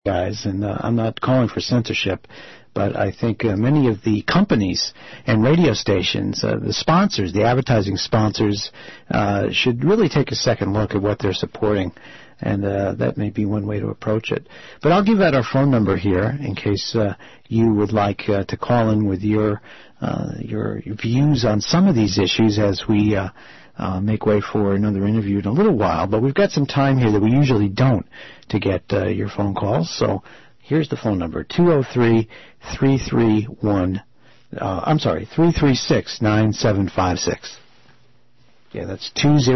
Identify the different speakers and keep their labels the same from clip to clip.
Speaker 1: guys, and I'm not calling for censorship, but I think many of the companies and radio stations, the sponsors, the advertising sponsors, should really take a second look at what they're supporting, and that may be one way to approach it. But I'll give out our phone number here in case you would like to call in with your views on some of these issues as we make way for another interview in a little while. But we've got some time here that we usually don't to get your phone calls. So here's the phone number, 336-9756. Yeah, that's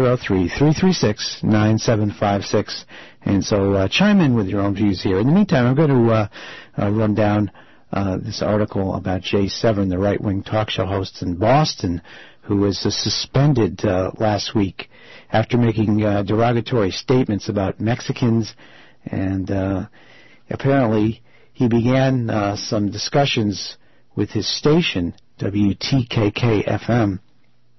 Speaker 1: 203-336-9756. And so chime in with your own views here. In the meantime, I'm going to run down this article about Jay Severin, the right-wing talk show host in Boston, who was suspended last week after making derogatory statements about Mexicans. And apparently he began some discussions with his station, WTKK-FM,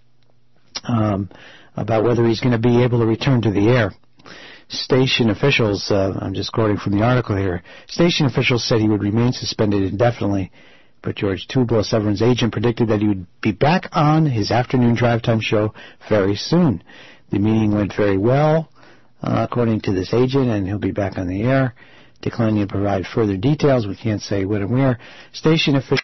Speaker 1: about whether he's going to be able to return to the air. Station officials, I'm just quoting from the article here, station officials said he would remain suspended indefinitely, but George Tublo, Severin's agent, predicted that he would be back on his afternoon drive time show very soon. The meeting went very well, according to this agent, and he'll be back on the air. Declining to provide further details, we can't say when and where. Station officials